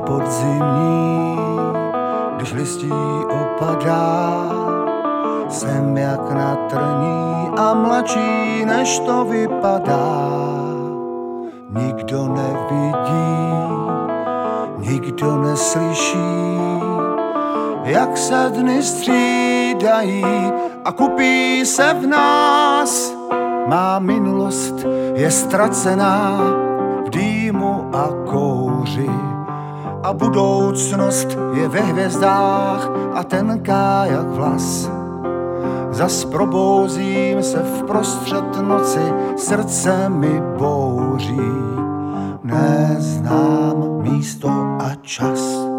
podzimní, když listí opadá, jsem jak na trní a mladší, než to vypadá. Nikdo nevidí, nikdo neslyší, jak se dny střídají a kupí se v nás. Má minulost je ztracená v dýmu a kouři a budoucnost je ve hvězdách a tenká jak vlas. Zas probouzím se vprostřed noci, srdce mi bouří, neznám místo a čas.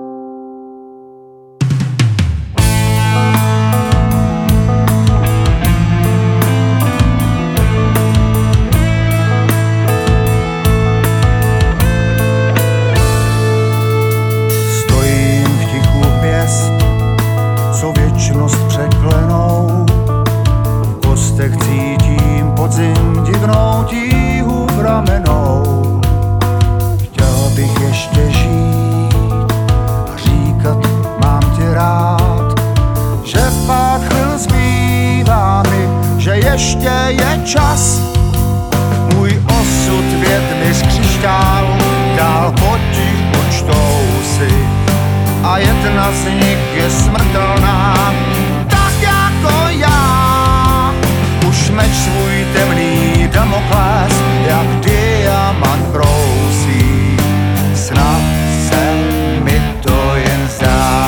Věčnost překlenou, v kostech cítím podzim divnou tíhu v ramenou. Chtěl bych ještě žít a říkat mám tě rád, že pár chvil zbývá mi, že ještě je čas. Můj osud větmi z křišťálu dál potichu čtou si a jedna z nich je smrtelná, tak jako já. Už meč svůj temný Damokles jak diamant brousí, snad se mi to jen zdá.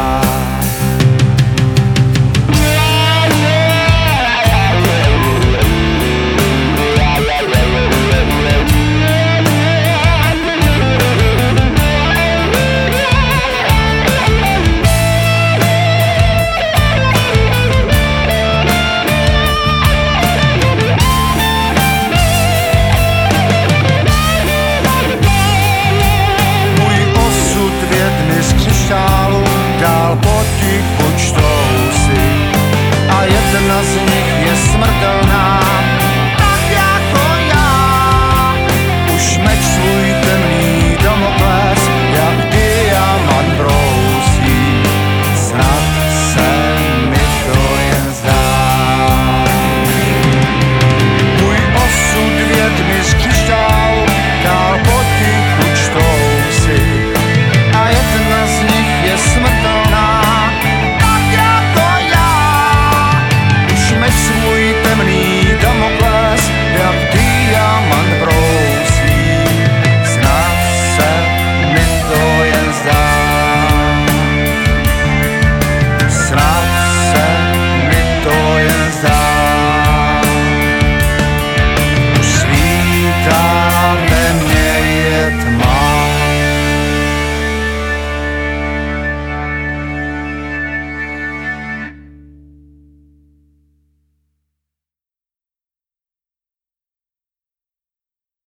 Dál potichu čtou si a jedna z nich je smrtelná.